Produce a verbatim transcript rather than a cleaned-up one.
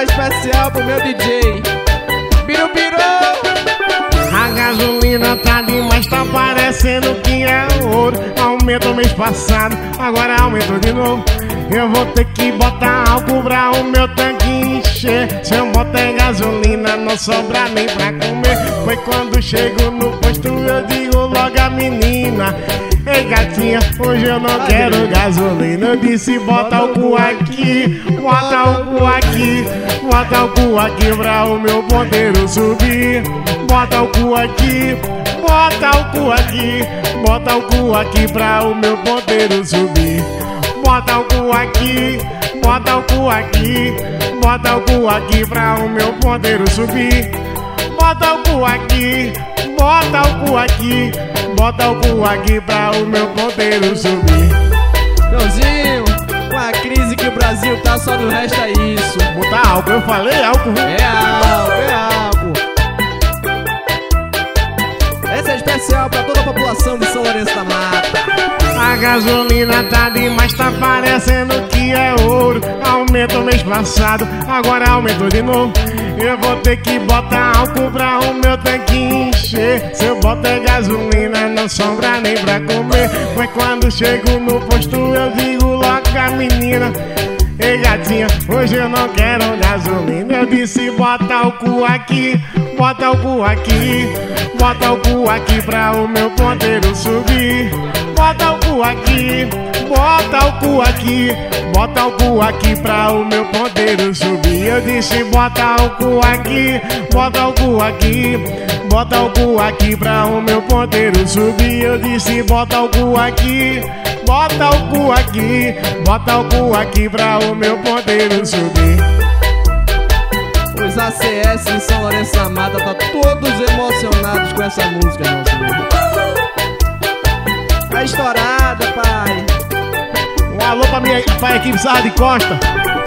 especial pro meu D J Biru Biru. A gasolina tá demais, tá parecendo que é ouro. Aumentou mês passado, agora aumentou de novo. Eu vou ter que botar álcool pra o meu tanque encher. Se eu botar gasolina não sobra nem pra comer. Foi quando chego no posto eu digo logo a menina: ei gatinha, hoje eu não quero gasolina. Eu disse bota o cu aqui, bota o cu aqui, bota o cu aqui pra o meu ponteiro subir. Bota o cu aqui, bota o cu aqui, bota o cu aqui pra o meu ponteiro subir. Bota o cu aqui, bota o cu aqui, bota o cu aqui pra o meu ponteiro subir. Bota o cu aqui, bota o cu aqui, bota o cu aqui pra o meu ponteiro subir. Joãozinho, com a crise que o Brasil tá, só do resto é isso. Botar álcool, eu falei álcool. É álcool, é álcool. Essa é especial pra toda a população de São Lourenço da Mata. A gasolina tá demais, tá parecendo que é ouro. Aumentou mês passado, agora aumentou de novo. Eu vou ter que botar álcool pra o meu tanque encher. Se eu botar gasolina não sobra nem pra comer. Mas quando chego no posto eu digo logo a menina: ei gatinha, hoje eu não quero gasolina. Eu disse bota o cu aqui, bota o cu aqui, bota o cu aqui pra o meu ponteiro subir. Bota o cu aqui, bota o cu aqui, bota o cu aqui pra o meu ponteiro subir. Eu disse bota o cu aqui, bota o cu aqui, bota o cu aqui pra o meu ponteiro subir. Eu disse bota o cu aqui, bota o cu aqui, bota o cu aqui pra o meu ponteiro subir. Os A C S em São Lourenço da Mata tá todos emocionados com essa música, Joãozinho. Tá estourada, pai. Um alô pra minha pra equipe Sarra de Costa.